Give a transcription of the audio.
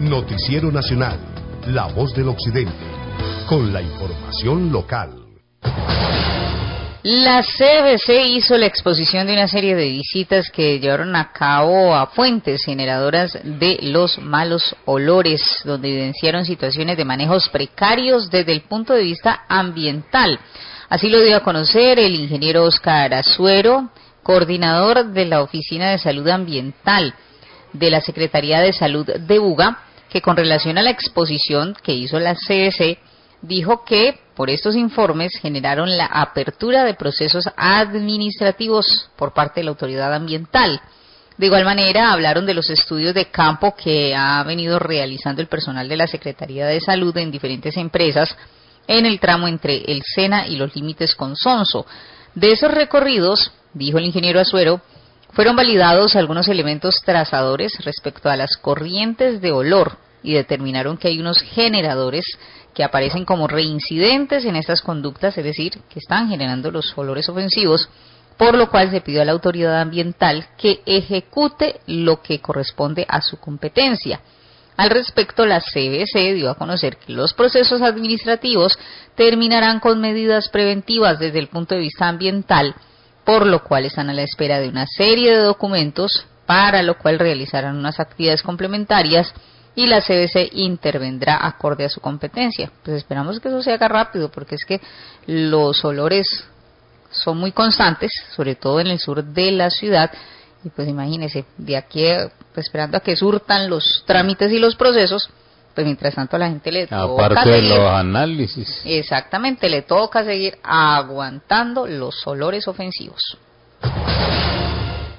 Noticiero Nacional, La Voz del Occidente, con la información local. La CBC hizo la exposición de una serie de visitas que llevaron a cabo a fuentes generadoras de los malos olores, donde evidenciaron situaciones de manejos precarios desde el punto de vista ambiental. Así lo dio a conocer el ingeniero Oscar Azuero, coordinador de la Oficina de Salud Ambiental de la Secretaría de Salud de Buga, que con relación a la exposición que hizo la CBC, dijo que por estos informes generaron la apertura de procesos administrativos por parte de la autoridad ambiental. De igual manera, hablaron de los estudios de campo que ha venido realizando el personal de la Secretaría de Salud en diferentes empresas en el tramo entre el Sena y los límites con Sonso. De esos recorridos, dijo el ingeniero Azuero, fueron validados algunos elementos trazadores respecto a las corrientes de olor y determinaron que hay unos generadores que aparecen como reincidentes en estas conductas, es decir, que están generando los olores ofensivos, por lo cual se pidió a la autoridad ambiental que ejecute lo que corresponde a su competencia. Al respecto, la CBC dio a conocer que los procesos administrativos terminarán con medidas preventivas desde el punto de vista ambiental, por lo cual están a la espera de una serie de documentos, para lo cual realizarán unas actividades complementarias y la CBC intervendrá acorde a su competencia. Pues esperamos que eso se haga rápido, porque es que los olores son muy constantes, sobre todo en el sur de la ciudad, y pues imagínese, de aquí pues, esperando a que surtan los trámites y los procesos, pues mientras tanto a la gente le toca aparte de seguir, los análisis. exactamente, le toca seguir aguantando los olores ofensivos.